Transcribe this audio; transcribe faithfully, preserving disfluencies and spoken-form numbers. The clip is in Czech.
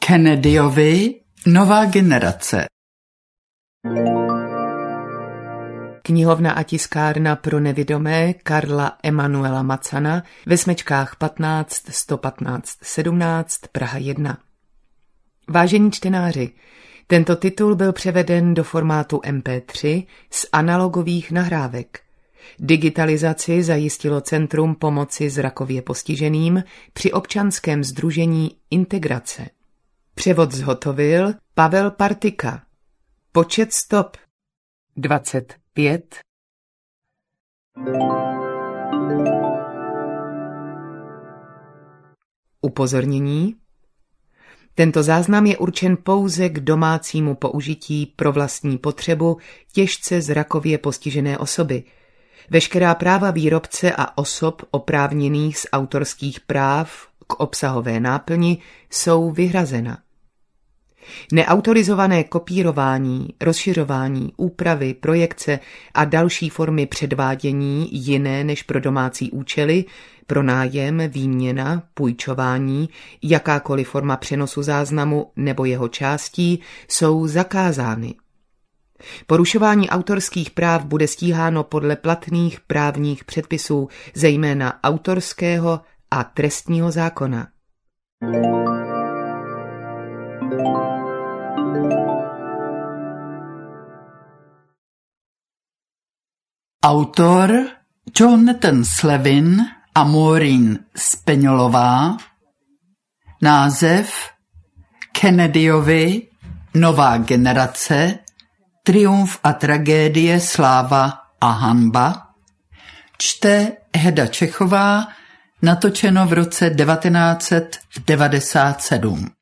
Kennedyovi nová generace. Knihovna a tiskárna pro nevidomé Karla Emanuela Macana ve smečkách patnáct sto patnáct sedmnáct Praha jedna. Vážení čtenáři, tento titul byl převeden do formátu em pé tři z analogových nahrávek. Digitalizaci zajistilo Centrum pomoci zrakově postiženým při občanském sdružení Integrace. Převod zhotovil Pavel Partika. Počet stop dvacet pět. Upozornění. Tento záznam je určen pouze k domácímu použití pro vlastní potřebu těžce zrakově postižené osoby. Veškerá práva výrobce a osob oprávněných z autorských práv k obsahové náplni jsou vyhrazena. Neautorizované kopírování, rozšiřování, úpravy, projekce a další formy předvádění jiné než pro domácí účely, pronájem, výměna, půjčování, jakákoliv forma přenosu záznamu nebo jeho částí jsou zakázány. Porušování autorských práv bude stíháno podle platných právních předpisů, zejména autorského a trestního zákona. Autor Jonathan Slevin a Maureen Speňolová. Název Kennedyovi nová generace, triumf a tragédie, sláva a hanba. Čte Heda Čechová, natočeno v roce devatenáct set devadesát sedm.